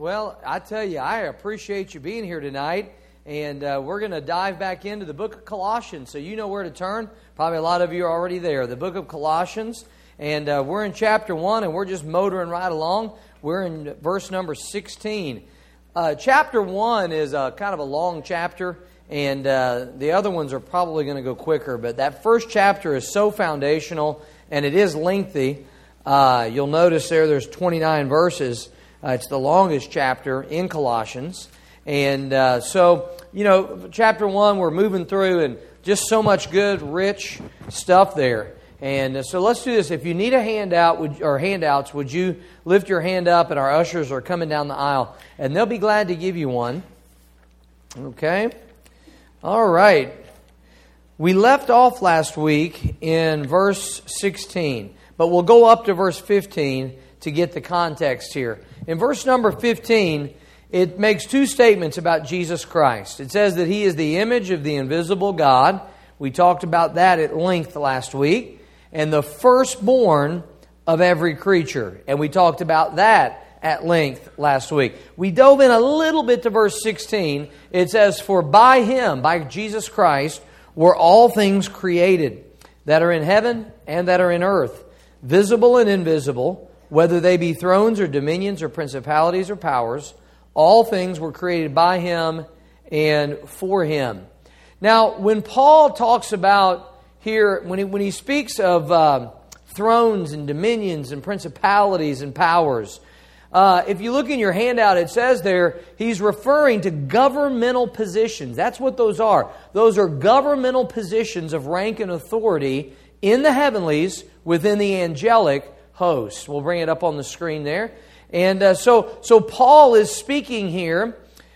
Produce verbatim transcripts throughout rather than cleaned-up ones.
Well, I tell you, I appreciate you being here tonight. And uh, we're going to dive back into the book of Colossians. So you know where to turn. Probably a lot of you are already there. The book of Colossians. And uh, we're in chapter one, and we're just motoring right along. We're in verse number sixteen. Uh, chapter one is a, kind of a long chapter, and uh, the other ones are probably going to go quicker. But that first chapter is so foundational, and it is lengthy. Uh, you'll notice there there's twenty-nine verses. Uh, it's the longest chapter in Colossians. And uh, so, you know, chapter one, we're moving through, and just so much good, rich stuff there. And uh, so let's do this. If you need a handout would, or handouts, would you lift your hand up, and our ushers are coming down the aisle, and they'll be glad to give you one. Okay? All right. We left off last week in verse sixteen, but we'll go up to verse fifteen to get the context here. In verse number fifteen, it makes two statements about Jesus Christ. It says that He is the image of the invisible God. We talked about that at length last week. And the firstborn of every creature. And we talked about that at length last week. We dove in a little bit to verse sixteen. It says, "For by Him, by Jesus Christ, were all things created, that are in heaven and that are in earth, visible and invisible, whether they be thrones or dominions or principalities or powers. All things were created by Him and for Him." Now, when Paul talks about here, when he, when he speaks of uh, thrones and dominions and principalities and powers, uh, if you look in your handout, it says there, he's referring to governmental positions. That's what those are. Those are governmental positions of rank and authority in the heavenlies within the angelic host. We'll bring it up on the screen there. And uh, so, so Paul is speaking here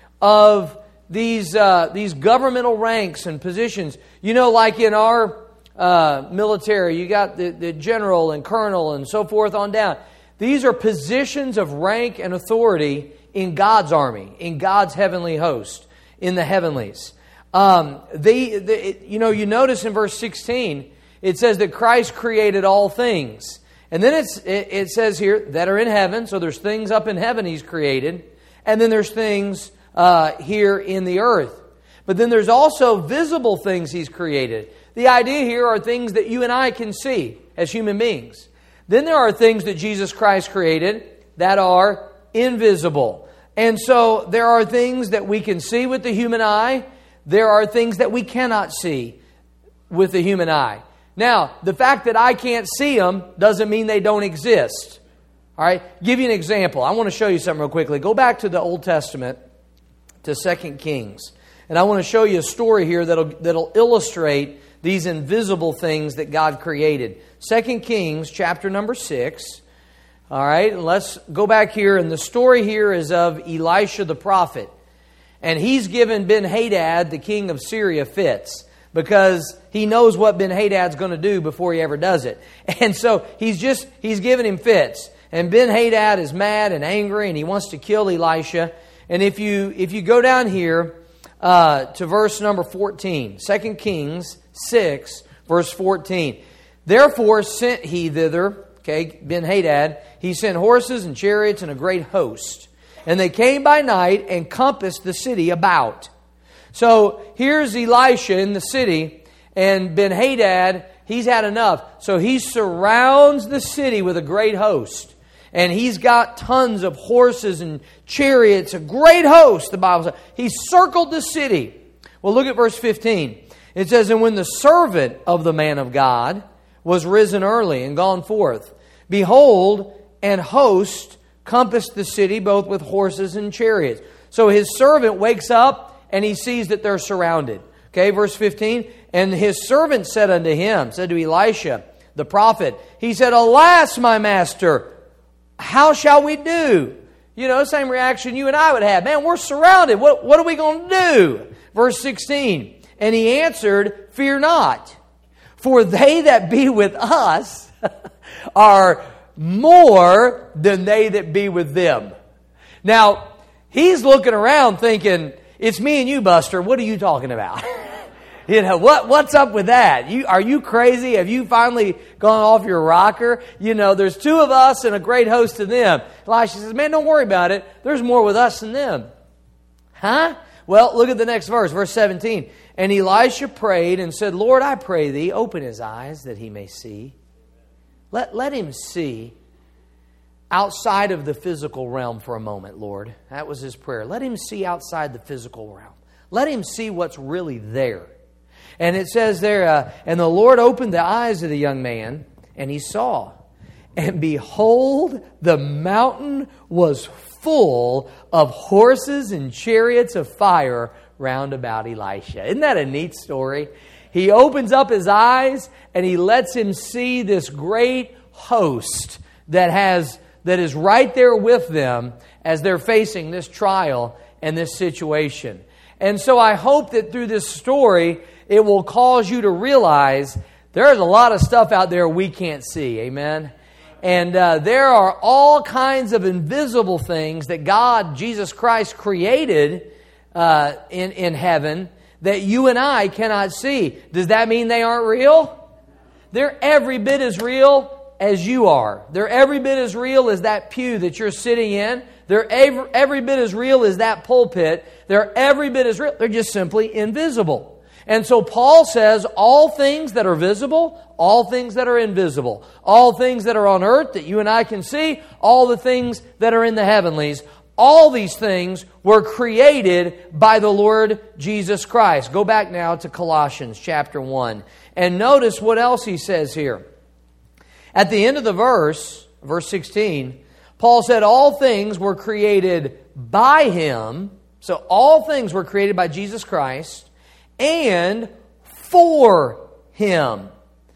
of these uh, these governmental ranks and positions. You know, like in our uh, military, you got the, the general and colonel and so forth on down. These are positions of rank and authority in God's army, in God's heavenly host, in the heavenlies. Um, they, they, you know, you notice in verse sixteen, it says that Christ created all things. And then it's, it, it says here, that are in heaven. So there's things up in heaven He's created. And then there's things uh, here in the earth. But then there's also visible things He's created. The idea here are things that you and I can see as human beings. Then there are things that Jesus Christ created that are invisible. And so there are things that we can see with the human eye. There are things that we cannot see with the human eye. Now, the fact that I can't see them doesn't mean they don't exist. All right? Give you an example. I want to show you something real quickly. Go back to the Old Testament, to Second Kings. And I want to show you a story here that'll, that'll illustrate these invisible things that God created. Second Kings, chapter number six. All right? And let's go back here. And the story here is of Elisha the prophet. And he's given Ben-Hadad, the king of Syria, fits, because he knows what Ben-Hadad's going to do before he ever does it. And so he's just, he's giving him fits. And Ben-Hadad is mad and angry, and he wants to kill Elisha. And if you if you go down here uh, to verse number fourteen, Second Kings six, verse fourteen. "Therefore sent he thither," okay, Ben-Hadad, "he sent horses and chariots and a great host. And they came by night and compassed the city about." So here's Elisha in the city, and Ben-Hadad, he's had enough. So he surrounds the city with a great host. And he's got tons of horses and chariots, a great host, the Bible says. He circled the city. Well, look at verse fifteen. It says, "And when the servant of the man of God was risen early and gone forth, behold, an host compassed the city both with horses and chariots." So his servant wakes up, and he sees that they're surrounded. Okay, verse fifteen. "And his servant said unto him," said to Elisha, the prophet, he said, "Alas, my master, how shall we do?" You know, same reaction you and I would have. Man, we're surrounded. What, what are we going to do? Verse sixteen. "And he answered, Fear not, for they that be with us are more than they that be with them." Now, he's looking around thinking, it's me and you, Buster. What are you talking about? You know, what, what's up with that? You, are you crazy? Have you finally gone off your rocker? You know, there's two of us and a great host of them. Elisha says, man, don't worry about it. There's more with us than them. Huh? Well, look at the next verse, verse seventeen. And Elisha prayed and said, Lord, I pray thee, open his eyes that he may see. Let, let him see outside of the physical realm for a moment, Lord. That was his prayer. Let him see outside the physical realm. Let him see what's really there. And it says there, uh, and the Lord opened the eyes of the young man, and he saw. And behold, the mountain was full of horses and chariots of fire round about Elisha. Isn't that a neat story? He opens up his eyes, and he lets him see this great host that has that is right there with them as they're facing this trial and this situation. And so I hope that through this story, it will cause you to realize there's a lot of stuff out there we can't see. Amen? And uh, there are all kinds of invisible things that God, Jesus Christ, created uh, in, in heaven that you and I cannot see. Does that mean they aren't real? They're every bit as real as you are. They're every bit as real as that pew that you're sitting in. They're every, every bit as real as that pulpit. They're every bit as real. They're just simply invisible. And so Paul says all things that are visible, all things that are invisible, all things that are on earth that you and I can see, all the things that are in the heavenlies, all these things were created by the Lord Jesus Christ. Go back now to Colossians chapter one and notice what else he says here. At the end of the verse, verse sixteen, Paul said all things were created by Him. So all things were created by Jesus Christ and for Him.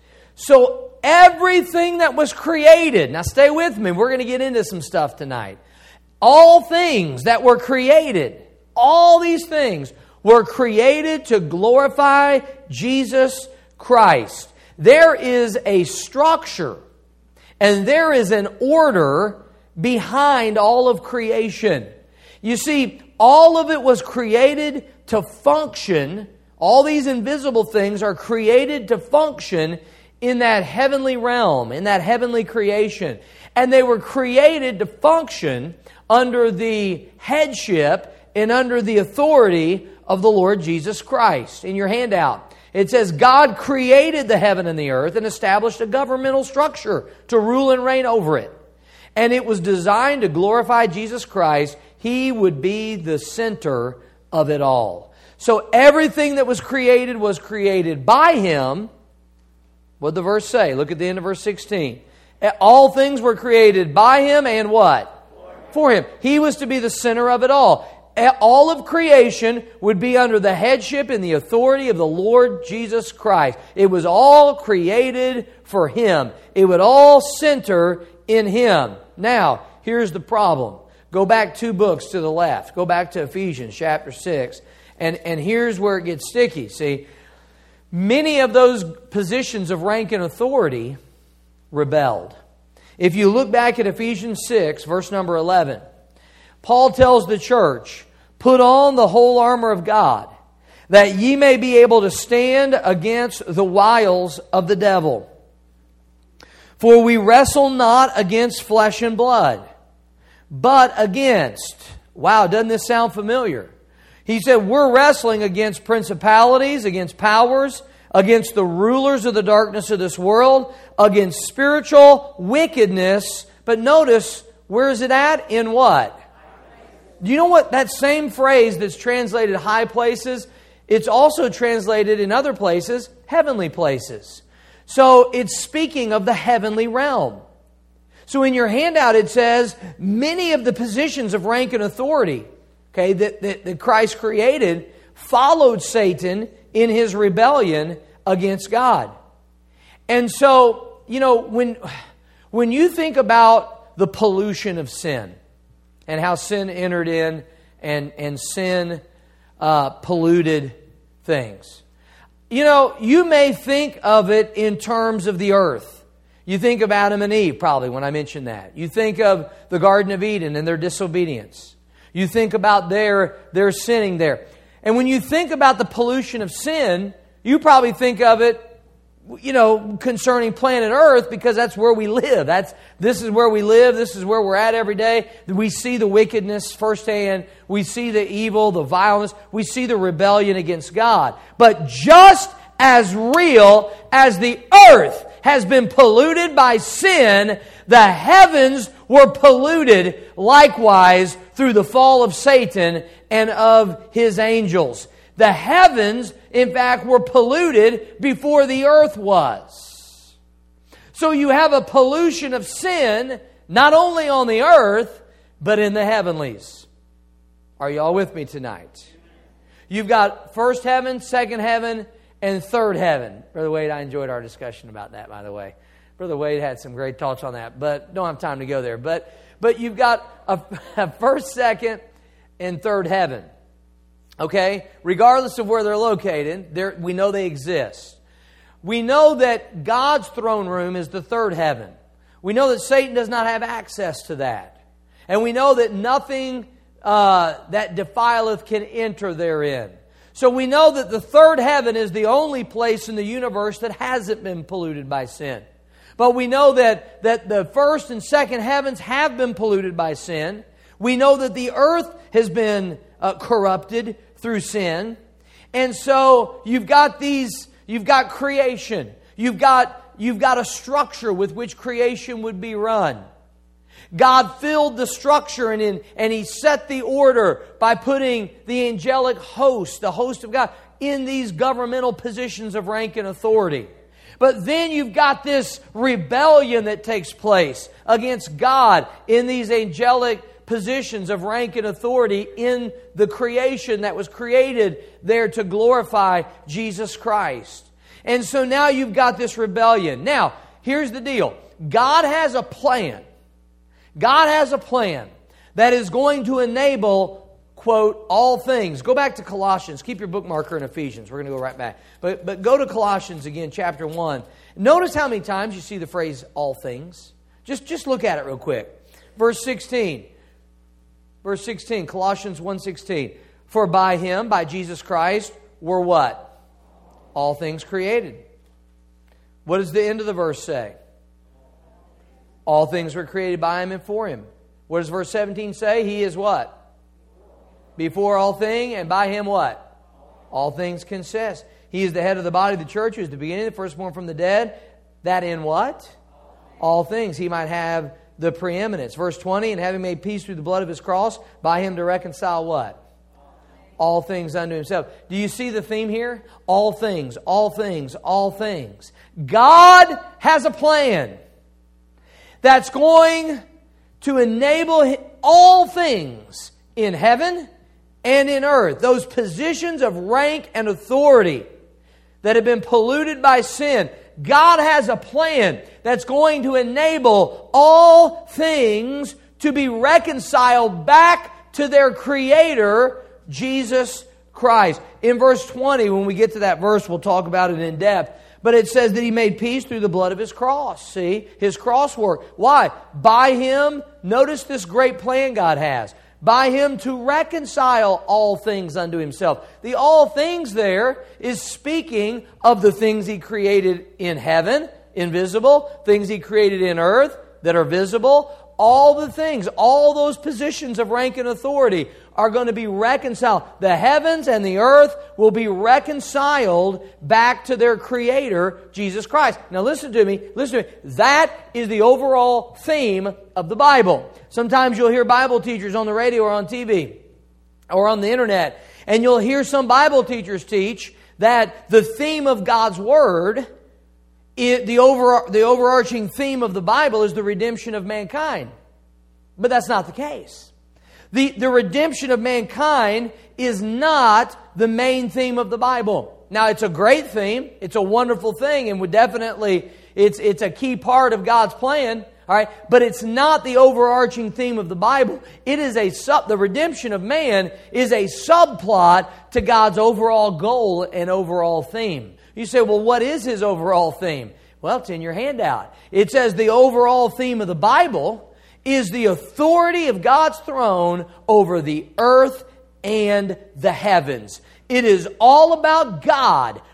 So everything that was created, now stay with me, we're going to get into some stuff tonight. All things that were created, all these things were created to glorify Jesus Christ. There is a structure and there is an order behind all of creation. You see, all of it was created to function. All these invisible things are created to function in that heavenly realm, in that heavenly creation. And they were created to function under the headship and under the authority of the Lord Jesus Christ. In your handout, it says, God created the heaven and the earth and established a governmental structure to rule and reign over it. And it was designed to glorify Jesus Christ. He would be the center of it all. So everything that was created was created by Him. What did the verse say? Look at the end of verse sixteen. All things were created by Him and what? For Him. He was to be the center of it all. All of creation would be under the headship and the authority of the Lord Jesus Christ. It was all created for Him. It would all center in Him. Now, here's the problem. Go back two books to the left. Go back to Ephesians chapter six. And, and here's where it gets sticky. See, many of those positions of rank and authority rebelled. If you look back at Ephesians six, verse number eleven, Paul tells the church, put on the whole armor of God, that ye may be able to stand against the wiles of the devil. For we wrestle not against flesh and blood, but against... Wow, doesn't this sound familiar? He said we're wrestling against principalities, against powers, against the rulers of the darkness of this world, against spiritual wickedness. But notice, where is it at? In what? Do you know what? That same phrase that's translated high places, it's also translated in other places, heavenly places. So it's speaking of the heavenly realm. So in your handout it says, many of the positions of rank and authority, okay, that, that, that Christ created, followed Satan in his rebellion against God. And so, you know, when, when you think about the pollution of sin, and how sin entered in and, and sin uh, polluted things. You know, you may think of it in terms of the earth. You think of Adam and Eve, probably, when I mention that. You think of the Garden of Eden and their disobedience. You think about their, their sinning there. And when you think about the pollution of sin, you probably think of it, you know, concerning planet Earth, because that's where we live. That's this is where we live. This is where we're at every day. We see the wickedness firsthand. We see the evil, the violence. We see the rebellion against God. But just as real as the earth has been polluted by sin, the heavens were polluted likewise through the fall of Satan and of his angels. The heavens, in fact, were polluted before the earth was. So you have a pollution of sin, not only on the earth, but in the heavenlies. Are you all with me tonight? You've got first heaven, second heaven, and third heaven. Brother Wade, I enjoyed our discussion about that, by the way. Brother Wade had some great thoughts on that, but don't have time to go there. But, but you've got a, a first, second, and third heaven. Okay? Regardless of where they're located, they're, we know they exist. We know that God's throne room is the third heaven. We know that Satan does not have access to that. And we know that nothing uh, that defileth can enter therein. So we know that the third heaven is the only place in the universe that hasn't been polluted by sin. But we know that, that the first and second heavens have been polluted by sin. We know that the earth has been uh, corrupted through sin. And so you've got these, you've got creation. You've got, you've got a structure with which creation would be run. God filled the structure and, in, and He set the order by putting the angelic host, the host of God, in these governmental positions of rank and authority. But then you've got this rebellion that takes place against God in these angelic positions of rank and authority in the creation that was created there to glorify Jesus Christ. And so now you've got this rebellion. Now, here's the deal. God has a plan. God has a plan that is going to enable, quote, all things. Go back to Colossians. Keep your bookmarker in Ephesians. We're going to go right back. But, but go to Colossians again, chapter one. Notice how many times you see the phrase all things. Just, just look at it real quick. Verse sixteen. Verse sixteen, Colossians one sixteen. For by Him, by Jesus Christ, were what? All things created. What does the end of the verse say? All things were created by Him and for Him. What does verse seventeen say? He is what? Before all things, and by Him what? All things consist. He is the head of the body of the church, who is the beginning, the firstborn from the dead, that in what? All things He might have the preeminence. Verse twenty, and having made peace through the blood of His cross, by Him to reconcile what? All things unto Himself. Do you see the theme here? All things, all things, all things. God has a plan that's going to enable all things in heaven and in earth. Those positions of rank and authority that have been polluted by sin. God has a plan that's going to enable all things to be reconciled back to their Creator, Jesus Christ. In verse twenty, when we get to that verse, we'll talk about it in depth. But it says that He made peace through the blood of His cross. See? His cross work. Why? By Him, notice this great plan God has. By Him to reconcile all things unto Himself. The all things there is speaking of the things He created in heaven, invisible, things He created in earth that are visible. All the things, all those positions of rank and authority are going to be reconciled. The heavens and the earth will be reconciled back to their Creator, Jesus Christ. Now listen to me, listen to me. That is the overall theme of the Bible. Sometimes you'll hear Bible teachers on the radio or on T V or on the internet, and you'll hear some Bible teachers teach that the theme of God's Word, It, the, over, the overarching theme of the Bible is the redemption of mankind. But that's not the case. The, the redemption of mankind is not the main theme of the Bible. Now, it's a great theme. It's a wonderful thing, and would definitely, it's, it's a key part of God's plan. All right, but it's not the overarching theme of the Bible. It is a sub, the redemption of man is a subplot to God's overall goal and overall theme. You say, well, what is His overall theme? Well, it's in your handout. It says the overall theme of the Bible is the authority of God's throne over the earth and the heavens. It is all about God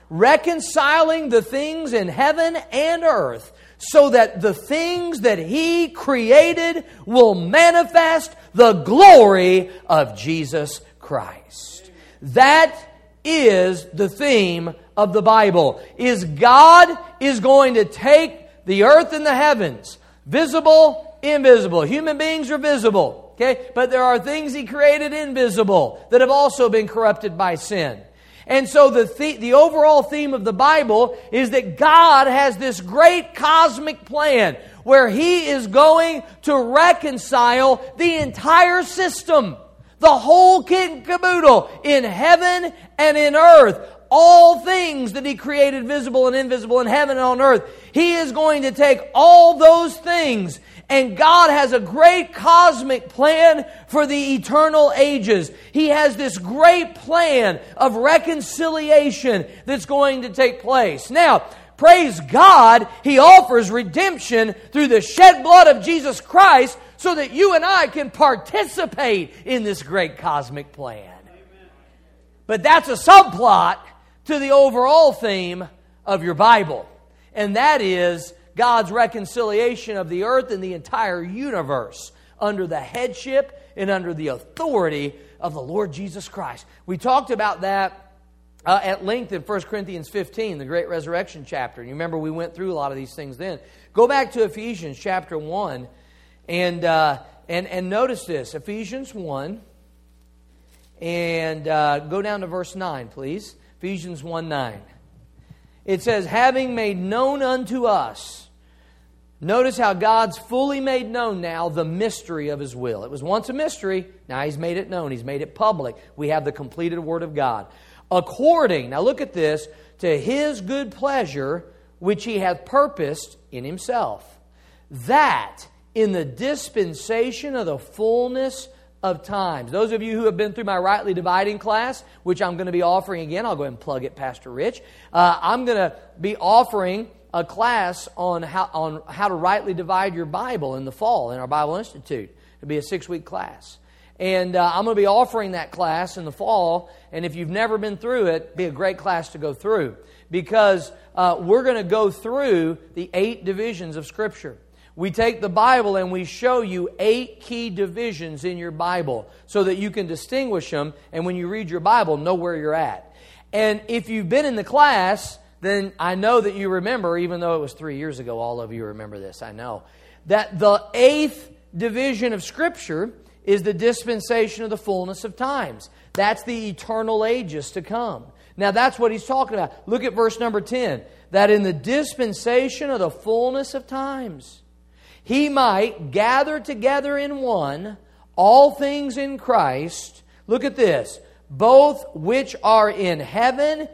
reconciling the things in heaven and earth, so that the things that He created will manifest the glory of Jesus Christ. That is the theme of the Bible. Is God is going to take the earth and the heavens, visible, invisible. Human beings are visible, okay? But there are things He created invisible that have also been corrupted by sin. And so the, the the overall theme of the Bible is that God has this great cosmic plan where He is going to reconcile the entire system, the whole kit and caboodle in heaven and in earth. All things that He created, visible and invisible, in heaven and on earth. He is going to take all those things, and God has a great cosmic plan for the eternal ages. He has this great plan of reconciliation that's going to take place. Now, praise God, He offers redemption through the shed blood of Jesus Christ so that you and I can participate in this great cosmic plan. But that's a subplot to the overall theme of your Bible. And that is God's reconciliation of the earth and the entire universe under the headship and under the authority of the Lord Jesus Christ. We talked about that uh, at length in First Corinthians fifteen, the great resurrection chapter. And you remember we went through a lot of these things then. Go back to Ephesians chapter one and, uh, and, and notice this. Ephesians one, and uh, go down to verse nine, please. Ephesians one nine. It says, having made known unto us. Notice how God's fully made known now the mystery of His will. It was once a mystery. Now He's made it known. He's made it public. We have the completed Word of God. According, now look at this, to His good pleasure, which He hath purposed in Himself, that in the dispensation of the fullness of times. Those of you who have been through my rightly dividing class, which I'm going to be offering again, I'll go ahead and plug it, Pastor Rich. Uh, I'm going to be offering a class on how on how to rightly divide your Bible in the fall in our Bible Institute. It'll be a six-week class. And uh, I'm going to be offering that class in the fall. And if you've never been through it, it'll be a great class to go through. Because uh, we're going to go through the eight divisions of Scripture. We take the Bible and we show you eight key divisions in your Bible so that you can distinguish them, and when you read your Bible, know where you're at. And if you've been in the class, then I know that you remember, even though it was three years ago, all of you remember this, I know, that the eighth division of Scripture is the dispensation of the fullness of times. That's the eternal ages to come. Now that's what he's talking about. Look at verse number ten. That in the dispensation of the fullness of times, He might gather together in one all things in Christ. Look at this. Both which are in heaven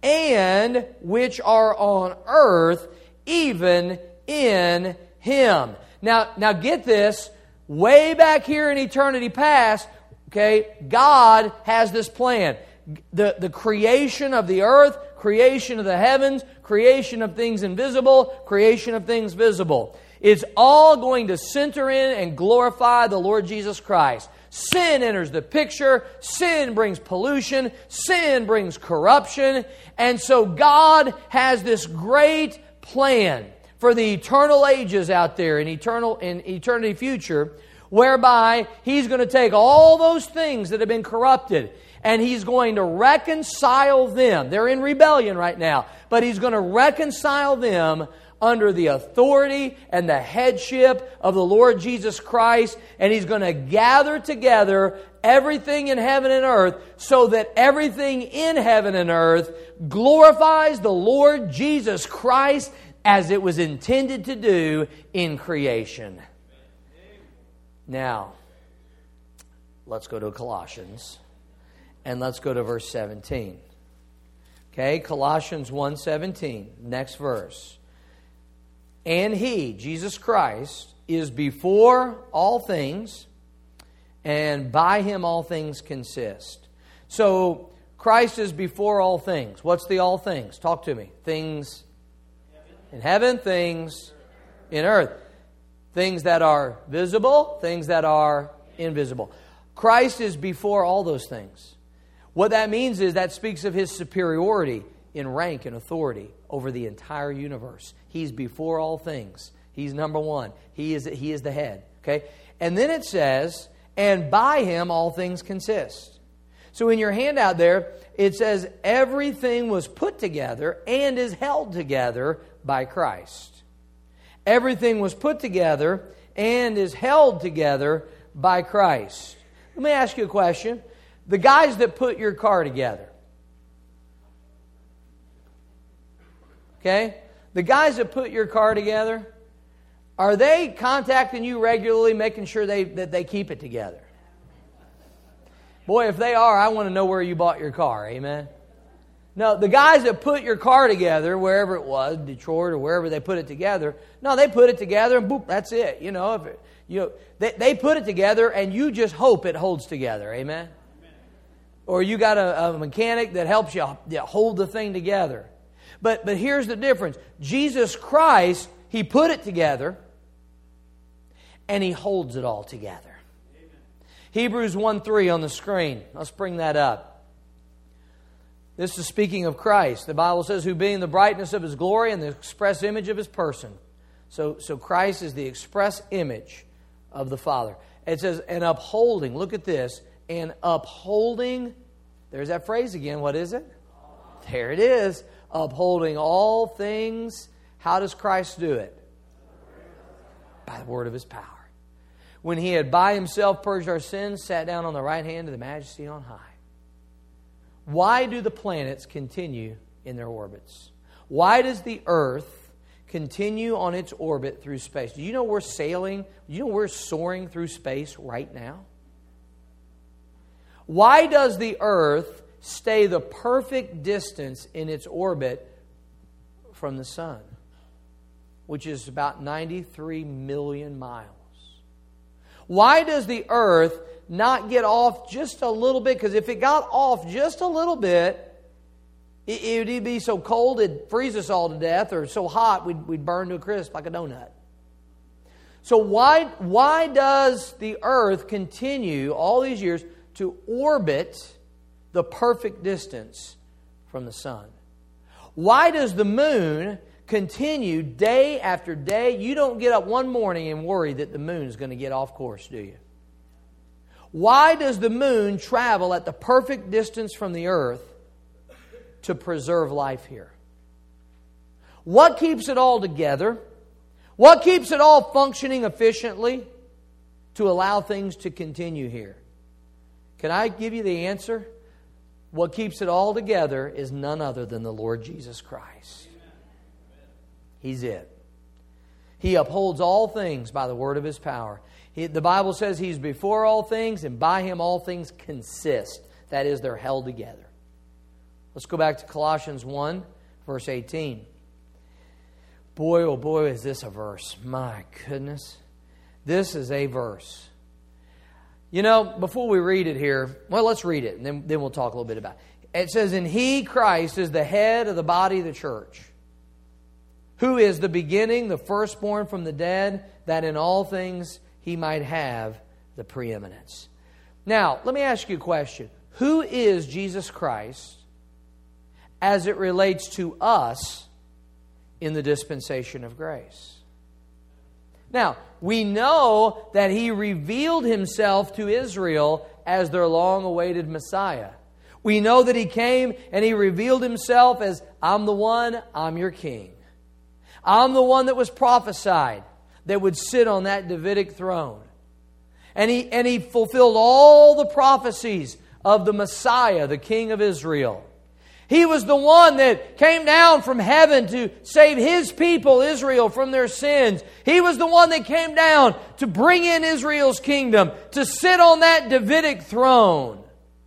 and which are on earth, even in Him. Now, now get this. Way back here in eternity past, okay, God has this plan. The, the creation of the earth, creation of the heavens, creation of things invisible, creation of things visible. It's all going to center in and glorify the Lord Jesus Christ. Sin enters the picture. Sin brings pollution. Sin brings corruption. And so God has this great plan for the eternal ages out there in eternal in eternity future, whereby He's going to take all those things that have been corrupted and He's going to reconcile them. They're in rebellion right now, but He's going to reconcile them under the authority and the headship of the Lord Jesus Christ, and He's going to gather together everything in heaven and earth so that everything in heaven and earth glorifies the Lord Jesus Christ as it was intended to do in creation. Now, let's go to Colossians, and let's go to verse seventeen. Okay, Colossians one seventeen, next verse. And He, Jesus Christ, is before all things, and by Him all things consist. So, Christ is before all things. What's the all things? Talk to me. Things in heaven, things in earth. Things that are visible, things that are invisible. Christ is before all those things. What that means is that speaks of His superiority in rank and authority over the entire universe. He's before all things. He's number one. He is, he is the head. Okay? And then it says, and by Him all things consist. So in your handout there, it says, everything was put together and is held together by Christ. Everything was put together and is held together by Christ. Let me ask you a question. The guys that put your car together, okay? The guys that put your car together, are they contacting you regularly, making sure they that they keep it together? Boy, if they are, I want to know where you bought your car. Amen? No, the guys that put your car together, wherever it was, Detroit or wherever they put it together, no, they put it together and boop, that's it. You know, if it, you know, they, they put it together and you just hope it holds together. Amen? Or you got a, a mechanic that helps you hold the thing together. But but here's the difference. Jesus Christ, He put it together and He holds it all together. Amen. Hebrews one three on the screen. Let's bring that up. This is speaking of Christ. The Bible says, who being the brightness of His glory and the express image of His person. So, so Christ is the express image of the Father. It says, and upholding, look at this, and upholding, there's that phrase again, what is it? There it is. Upholding all things. How does Christ do it? By the word of His power. When He had by Himself purged our sins, sat down on the right hand of the Majesty on high. Why do the planets continue in their orbits? Why does the earth continue on its orbit through space? Do you know we're sailing? Do you know we're soaring through space right now? Why does the earth stay the perfect distance in its orbit from the sun, which is about ninety-three million miles? Why does the earth not get off just a little bit? Because if it got off just a little bit, it, it would be so cold it'd freeze us all to death, or so hot we'd, we'd burn to a crisp like a donut. So why, why does the earth continue all these years to orbit the perfect distance from the sun? Why does the moon continue day after day? You don't get up one morning and worry that the moon is going to get off course, do you? Why does the moon travel at the perfect distance from the earth to preserve life here? What keeps it all together? What keeps it all functioning efficiently to allow things to continue here? Can I give you the answer? What keeps it all together is none other than the Lord Jesus Christ. He's it. He upholds all things by the word of His power. He, the Bible says He's before all things, and by Him all things consist. That is, they're held together. Let's go back to Colossians one, verse eighteen. Boy, oh boy, is this a verse. My goodness. This is a verse. You know, before we read it here, well, let's read it, and then, then we'll talk a little bit about it. It says, and He, Christ, is the head of the body of the church, who is the beginning, the firstborn from the dead, that in all things He might have the preeminence. Now, let me ask you a question. Who is Jesus Christ as it relates to us in the dispensation of grace? Now, we know that He revealed Himself to Israel as their long-awaited Messiah. We know that He came and He revealed Himself as, I'm the one, I'm your king. I'm the one that was prophesied that would sit on that Davidic throne. And he, and he fulfilled all the prophecies of the Messiah, the King of Israel. He was the one that came down from heaven to save His people, Israel, from their sins. He was the one that came down to bring in Israel's kingdom, to sit on that Davidic throne.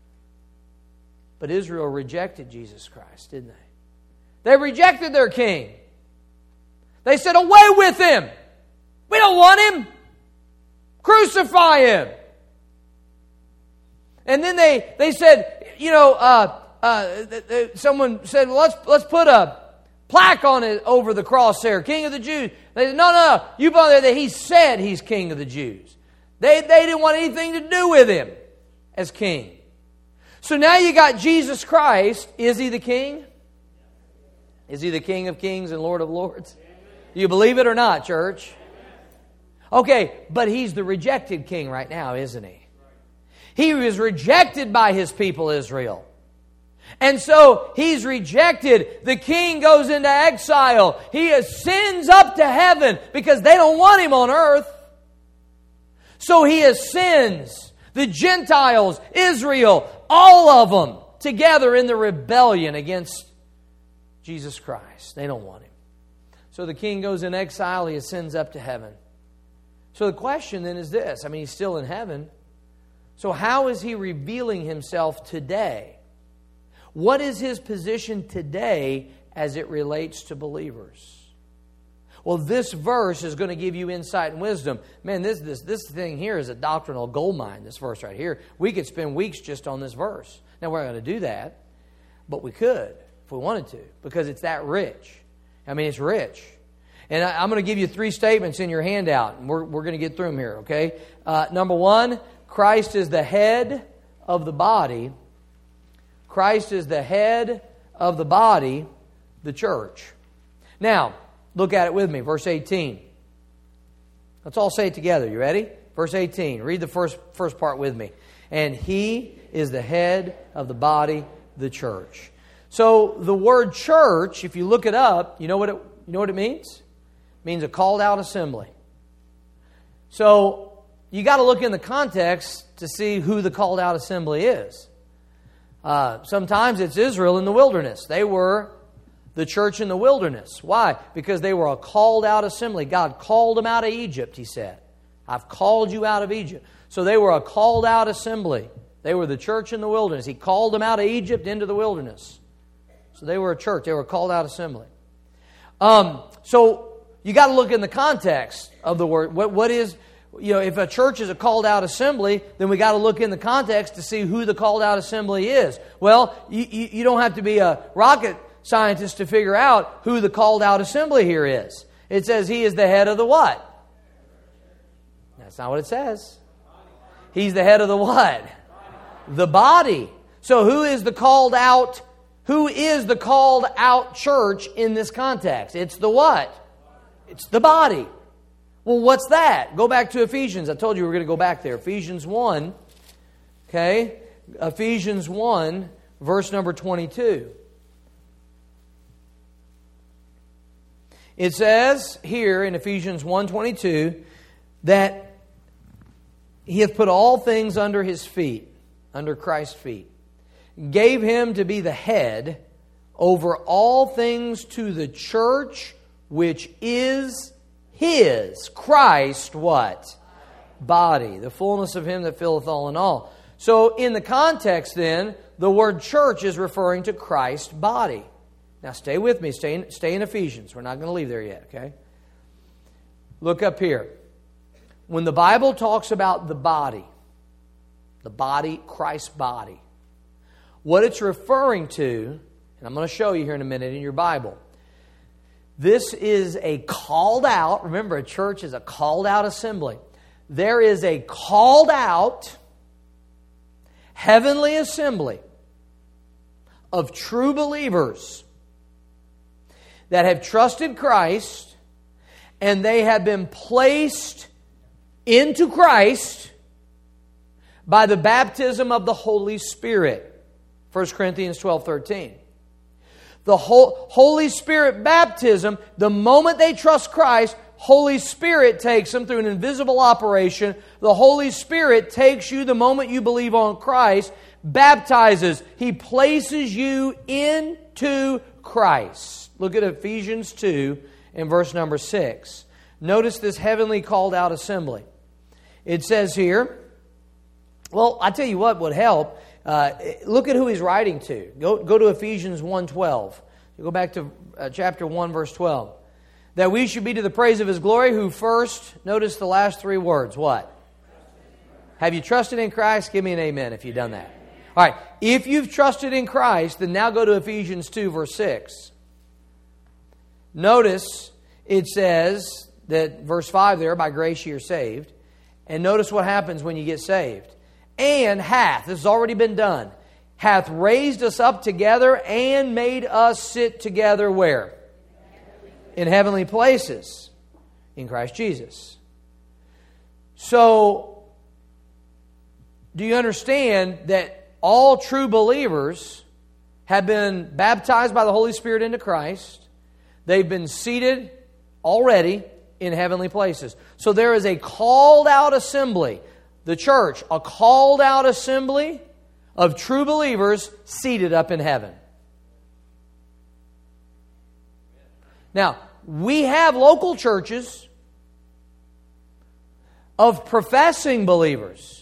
But Israel rejected Jesus Christ, didn't they? They rejected their king. They said, away with Him. We don't want Him. Crucify Him. And then they, they said, you know, uh, uh, someone said, well, let's, let's put a plaque on it over the cross there, King of the Jews. They said, no, no, no, you put there that He said He's King of the Jews. They, they didn't want anything to do with Him as king. So now you got Jesus Christ. Is He the king? Is He the King of Kings and Lord of Lords? Do you believe it or not, church? Okay, but He's the rejected King right now, isn't He? He was rejected by His people, Israel. And so He's rejected. The King goes into exile. He ascends up to heaven because they don't want Him on earth. So He ascends. The Gentiles, Israel, all of them together in the rebellion against Jesus Christ. They don't want Him. So the King goes in exile. He ascends up to heaven. So the question then is this. I mean, He's still in heaven. So how is He revealing Himself today? What is His position today as it relates to believers? Well, this verse is going to give you insight and wisdom. Man, this, this, this thing here is a doctrinal goldmine, this verse right here. We could spend weeks just on this verse. Now, we're not going to do that, but we could if we wanted to, because it's that rich. I mean, it's rich. And I, I'm going to give you three statements in your handout, and we're, we're going to get through them here, okay? Uh, number one, Christ is the head of the body. Christ is the head of the body, the church. Now, look at it with me, verse eighteen. Let's all say it together. You ready? Verse eighteen. Read the first, first part with me. And He is the head of the body, the church. So the word church, if you look it up, you know what it, you know what it means? It means a called out assembly. So you got to look in the context to see who the called out assembly is. Uh, sometimes it's Israel in the wilderness. They were the church in the wilderness. Why? Because they were a called out assembly. God called them out of Egypt, He said. I've called you out of Egypt. So they were a called out assembly. They were the church in the wilderness. He called them out of Egypt into the wilderness. So they were a church. They were a called out assembly. Um, so you got to look in the context of the word. What, what is... You know, if a church is a called out assembly, then we got to look in the context to see who the called out assembly is. Well, you, you, you don't have to be a rocket scientist to figure out who the called out assembly here is. It says He is the head of the what? That's not what it says. He's the head of the what? The body. So who is the called out? Who is the called out church in this context? It's the what? It's the body. Well, what's that? Go back to Ephesians. I told you we were going to go back there. Ephesians one. Okay? Ephesians one, verse number twenty-two. It says here in Ephesians one twenty-two that He hath put all things under His feet, under Christ's feet, gave Him to be the head over all things to the church, which is His, Christ, what? Body. The fullness of Him that filleth all in all. So in the context then, the word church is referring to Christ's body. Now stay with me. Stay in, stay in Ephesians. We're not going to leave there yet, okay? Look up here. When the Bible talks about the body, the body, Christ's body, what it's referring to, and I'm going to show you here in a minute in your Bible, this is a called out, remember a church is a called out assembly. There is a called out heavenly assembly of true believers that have trusted Christ and they have been placed into Christ by the baptism of the Holy Spirit. First Corinthians twelve thirteen. The Holy Spirit baptism, the moment they trust Christ, Holy Spirit takes them through an invisible operation. The Holy Spirit takes you the moment you believe on Christ, baptizes. He places you into Christ. Look at Ephesians two and verse number six. Notice this heavenly called out assembly. It says here, well, I tell you what would help. Uh, look at who he's writing to. Go, go to Ephesians one twelve. You go back to uh, chapter one, verse twelve. That we should be to the praise of His glory, who first, notice the last three words. What? Have you trusted in Christ? Give me an amen if you've done that. All right. If you've trusted in Christ, then now go to Ephesians two, verse six. Notice it says that, verse five there, by grace ye are saved. And notice what happens when you get saved. And hath, this has already been done, hath raised us up together and made us sit together where? In heavenly places in Christ Jesus. So, do you understand that all true believers have been baptized by the Holy Spirit into Christ? They've been seated already in heavenly places. So there is a called out assembly, the church, a called out assembly of true believers seated up in heaven. Now, we have local churches of professing believers.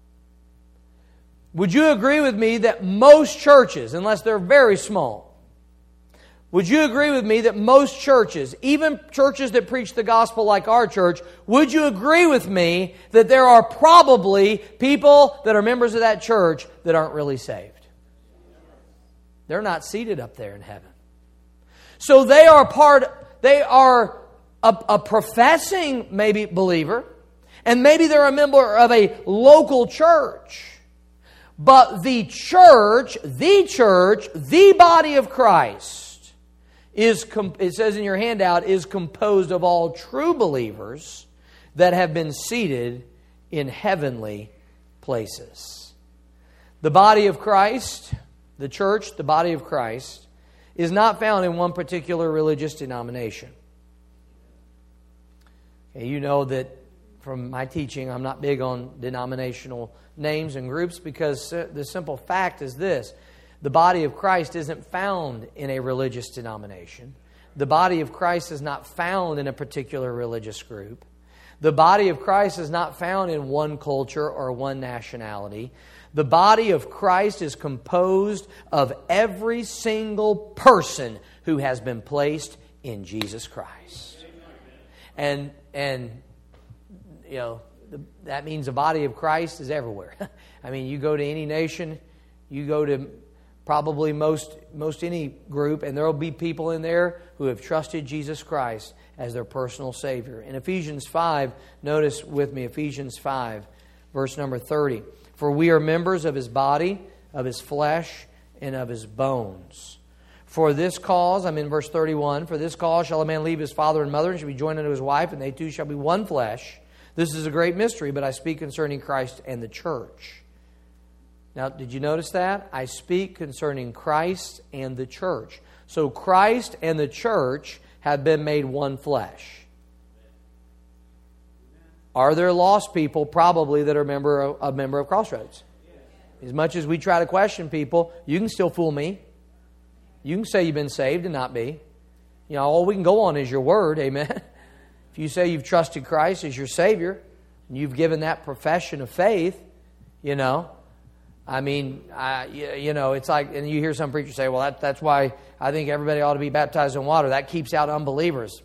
Would you agree with me that most churches, unless they're very small, would you agree with me that most churches, even churches that preach the gospel like our church, would you agree with me that there are probably people that are members of that church that aren't really saved? They're not seated up there in heaven. So they are part, they are a, a professing maybe believer, and maybe they're a member of a local church. But the church, the church, the body of Christ, is, it says in your handout, is composed of all true believers that have been seated in heavenly places. The body of Christ, the church, the body of Christ, is not found in one particular religious denomination. Okay, you know that from my teaching, I'm not big on denominational names and groups because the simple fact is this. The body of Christ isn't found in a religious denomination. The body of Christ is not found in a particular religious group. The body of Christ is not found in one culture or one nationality. The body of Christ is composed of every single person who has been placed in Jesus Christ. And, and you know, the, that means the body of Christ is everywhere. I mean, you go to any nation, you go to probably most most any group, and there will be people in there who have trusted Jesus Christ as their personal Savior. In Ephesians five, notice with me, Ephesians five, verse number thirty. For we are members of His body, of His flesh, and of His bones. For this cause, I'm in verse thirty-one, for this cause shall a man leave his father and mother, and shall be joined unto his wife, and they two shall be one flesh. This is a great mystery, but I speak concerning Christ and the church. Now, did you notice that? I speak concerning Christ and the church. So Christ and the church have been made one flesh. Are there lost people probably that are a member of, a member of Crossroads? As much as we try to question people, you can still fool me. You can say you've been saved and not be. You know, all we can go on is your word, amen? If you say you've trusted Christ as your Savior, and you've given that profession of faith, you know, I mean, I, you know, it's like, and you hear some preachers say, well, that, that's why I think everybody ought to be baptized in water. That keeps out unbelievers.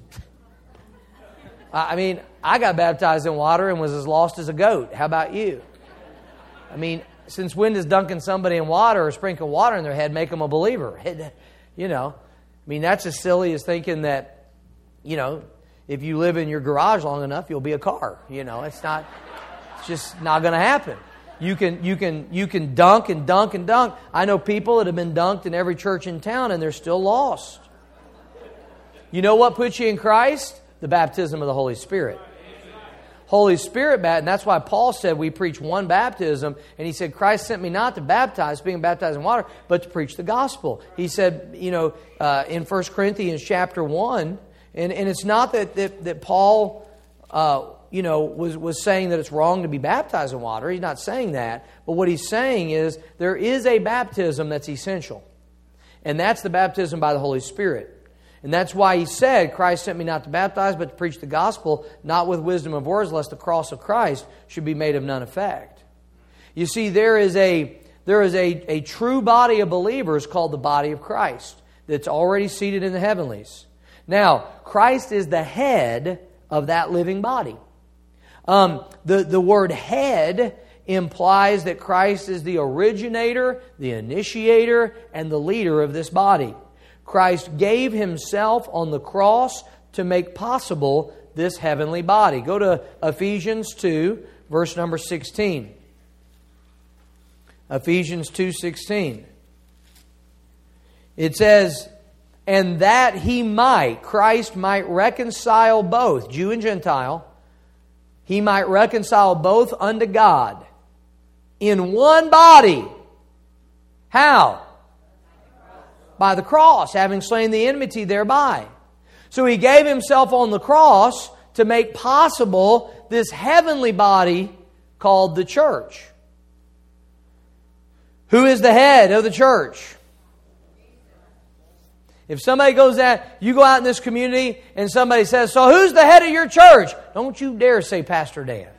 I mean, I got baptized in water and was as lost as a goat. How about you? I mean, since when does dunking somebody in water or sprinkling water in their head make them a believer? You know, I mean, that's as silly as thinking that, you know, if you live in your garage long enough, you'll be a car. You know, it's not, it's just not going to happen. You can you can you can dunk and dunk and dunk. I know people that have been dunked in every church in town and they're still lost. You know what puts you in Christ? The baptism of the Holy Spirit. Holy Spirit, and that's why Paul said we preach one baptism, and he said, Christ sent me not to baptize, being baptized in water, but to preach the gospel. He said, you know, uh, in First Corinthians chapter one, and, and it's not that, that, that Paul... Uh, you know, was, was saying that it's wrong to be baptized in water. He's not saying that. But what he's saying is there is a baptism that's essential. And that's the baptism by the Holy Spirit. And that's why he said, Christ sent me not to baptize, but to preach the gospel, not with wisdom of words, lest the cross of Christ should be made of none effect. You see, there is a there is a, a true body of believers called the body of Christ that's already seated in the heavenlies. Now, Christ is the head of that living body. Um, the, the word head implies that Christ is the originator, the initiator, and the leader of this body. Christ gave Himself on the cross to make possible this heavenly body. Go to Ephesians two, verse number sixteen. Ephesians two sixteen. It says, and that He might, Christ might reconcile both, Jew and Gentile, He might reconcile both unto God in one body. How? By the cross, having slain the enmity thereby. So He gave Himself on the cross to make possible this heavenly body called the church. Who is the head of the church? If somebody goes out, you go out in this community and somebody says, so who's the head of your church? Don't you dare say Pastor Dan.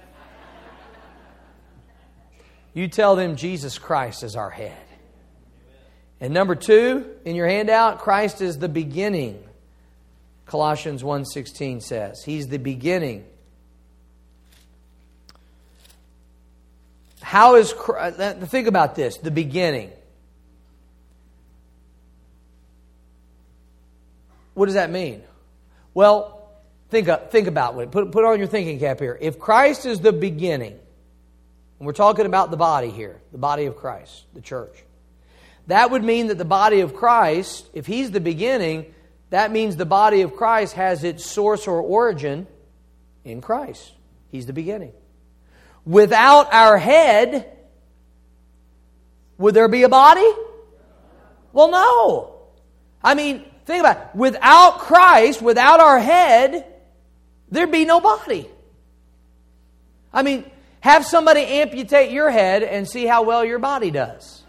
You tell them Jesus Christ is our head. And number two, in your handout, Christ is the beginning. Colossians one sixteen says, He's the beginning. How is Christ, think about this, the beginning. What does that mean? Well, think think about it. Put, put on your thinking cap here. If Christ is the beginning, and we're talking about the body here, the body of Christ, the church, that would mean that the body of Christ, if He's the beginning, that means the body of Christ has its source or origin in Christ. He's the beginning. Without our head, would there be a body? Well, no. I mean, think about it. Without Christ, without our head, there'd be no body. I mean, have somebody amputate your head and see how well your body does.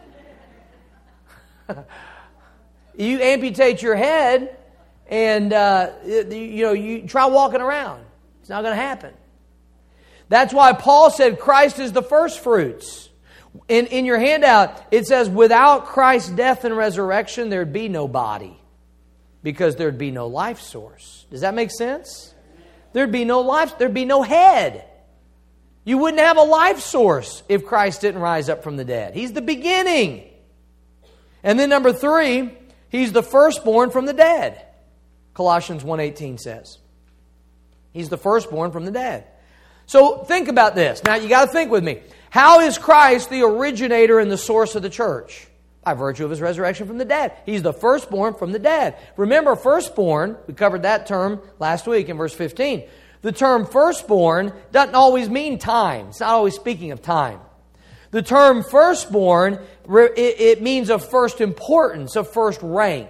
You amputate your head and, uh, you know, you try walking around. It's not going to happen. That's why Paul said Christ is the first fruits. In, in your handout, it says, without Christ's death and resurrection, there'd be no body. Because there'd be no life source. Does that make sense? There'd be no life, there'd be no head. You wouldn't have a life source if Christ didn't rise up from the dead. He's the beginning. And then number three, He's the firstborn from the dead. Colossians one eighteen says. He's the firstborn from the dead. So think about this. Now you got to think with me. How is Christ the originator and the source of the church? By virtue of His resurrection from the dead. He's the firstborn from the dead. Remember, firstborn, we covered that term last week in verse fifteen. The term firstborn doesn't always mean time. It's not always speaking of time. The term firstborn, it means of first importance, of first rank.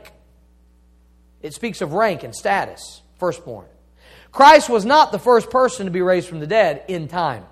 It speaks of rank and status, firstborn. Christ was not the first person to be raised from the dead in time.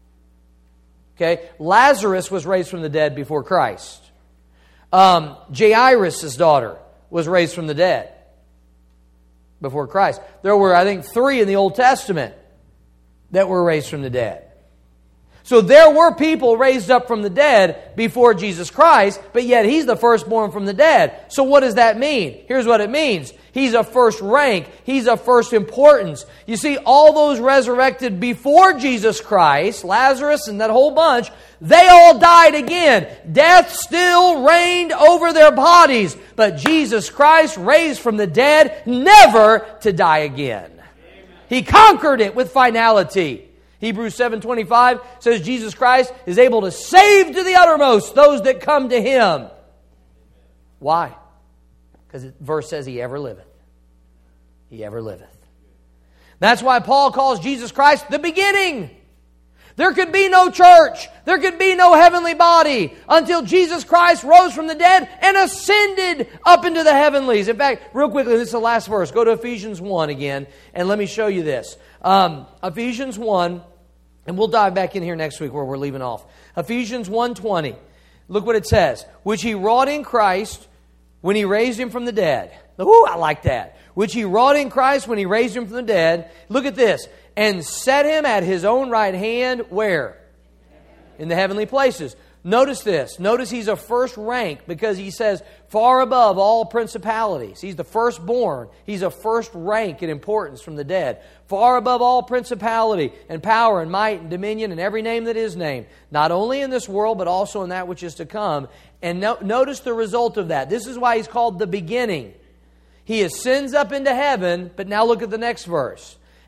Okay, Lazarus was raised from the dead before Christ. Um, Jairus' daughter was raised from the dead before Christ. There were, I think, three in the Old Testament that were raised from the dead. So there were people raised up from the dead before Jesus Christ, but yet He's the firstborn from the dead. So what does that mean? Here's what it means. He's of first rank. He's of first importance. You see, all those resurrected before Jesus Christ, Lazarus and that whole bunch, they all died again. Death still reigned over their bodies, but Jesus Christ raised from the dead, never to die again. Amen. He conquered it with finality. Hebrews seven twenty-five says Jesus Christ is able to save to the uttermost those that come to Him. Why? Because the verse says He ever liveth. He ever liveth. That's why Paul calls Jesus Christ the beginning. There could be no church. There could be no heavenly body until Jesus Christ rose from the dead and ascended up into the heavenlies. In fact, real quickly, this is the last verse. Go to Ephesians one again, and let me show you this. Um, Ephesians one, and we'll dive back in here next week where we're leaving off. Ephesians one twenty. Look what it says. Which He wrought in Christ when He raised Him from the dead. Ooh, I like that. Which He wrought in Christ when He raised Him from the dead. Look at this. And set Him at His own right hand, where? In the heavenly places. Notice this. Notice He's of first rank because He says far above all principalities. He's the firstborn. He's of first rank and importance from the dead. Far above all principality and power and might and dominion and every name that is named. Not only in this world, but also in that which is to come. And no, notice the result of that. This is why He's called the beginning. He ascends up into heaven, but now look at the next verse.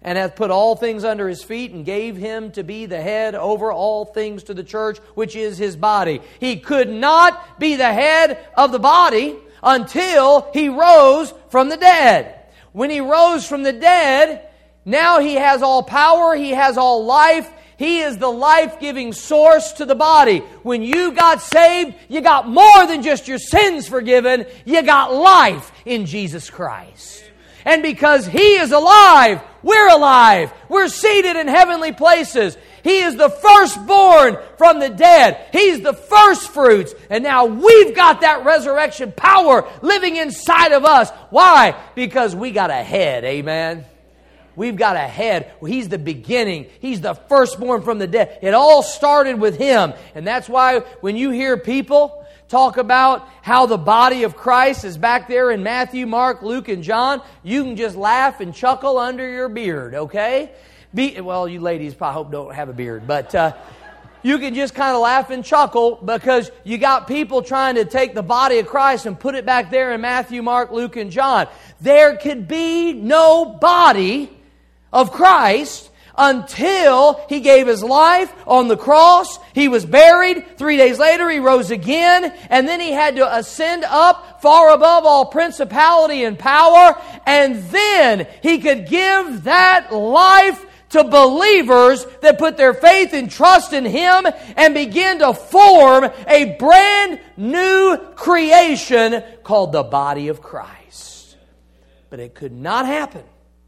and hath put all things under His feet, and gave Him to be the head over all things to the church, which is His body. He could not be the head of the body until He rose from the dead. When He rose from the dead, now He has all power, He has all life. He is the life-giving source to the body. When you got saved, you got more than just your sins forgiven. You got life in Jesus Christ. And because He is alive, we're alive. We're seated in heavenly places. He is the firstborn from the dead. He's the first fruits. And now we've got that resurrection power living inside of us. Why? Because we got a head. Amen. We've got a head. He's the beginning. He's the firstborn from the dead. It all started with Him. And that's why when you hear people talk about how the body of Christ is back there in Matthew, Mark, Luke, and John, you can just laugh and chuckle under your beard, okay? Be, well, you ladies probably hope don't have a beard, but uh, you can just kind of laugh and chuckle because you got people trying to take the body of Christ and put it back there in Matthew, Mark, Luke, and John. There could be no body of Christ until He gave His life on the cross. He was buried. Three days later, He rose again. And then He had to ascend up far above all principality and power. And then He could give that life to believers that put their faith and trust in Him and begin to form a brand new creation called the body of Christ. But it could not happen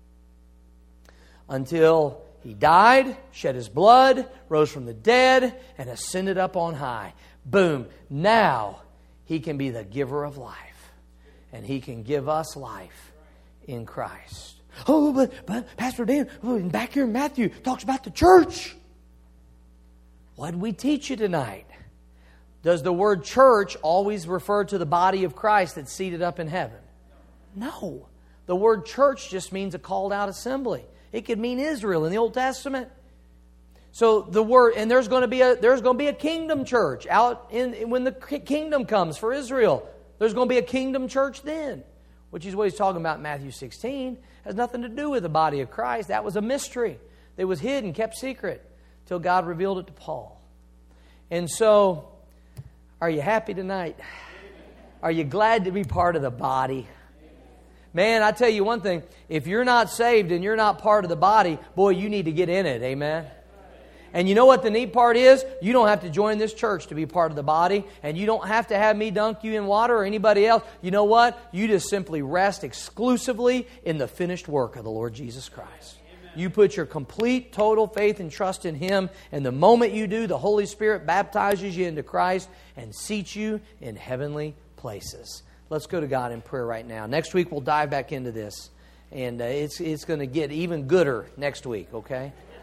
until He died, shed His blood, rose from the dead, and ascended up on high. Boom. Now He can be the giver of life. And He can give us life in Christ. Oh, but, but Pastor Dan, oh, back here in Matthew, talks about the church. What did we teach you tonight? Does the word church always refer to the body of Christ that's seated up in heaven? No. The word church just means a called out assembly. It could mean Israel in the Old Testament. So the word, and there's going to be a there's going to be a kingdom church out in when the kingdom comes for Israel. There's going to be a kingdom church then, which is what He's talking about in Matthew sixteen. It has nothing to do with the body of Christ. That was a mystery that was hidden, kept secret, till God revealed it to Paul. And so, are you happy tonight? Are you glad to be part of the body? Man, I tell you one thing, if you're not saved and you're not part of the body, boy, you need to get in it, amen? And you know what the neat part is? You don't have to join this church to be part of the body, and you don't have to have me dunk you in water or anybody else. You know what? You just simply rest exclusively in the finished work of the Lord Jesus Christ. You put your complete, total faith and trust in Him, and the moment you do, the Holy Spirit baptizes you into Christ and seats you in heavenly places. Let's go to God in prayer right now. Next week we'll dive back into this. And uh, it's it's going to get even gooder next week, okay?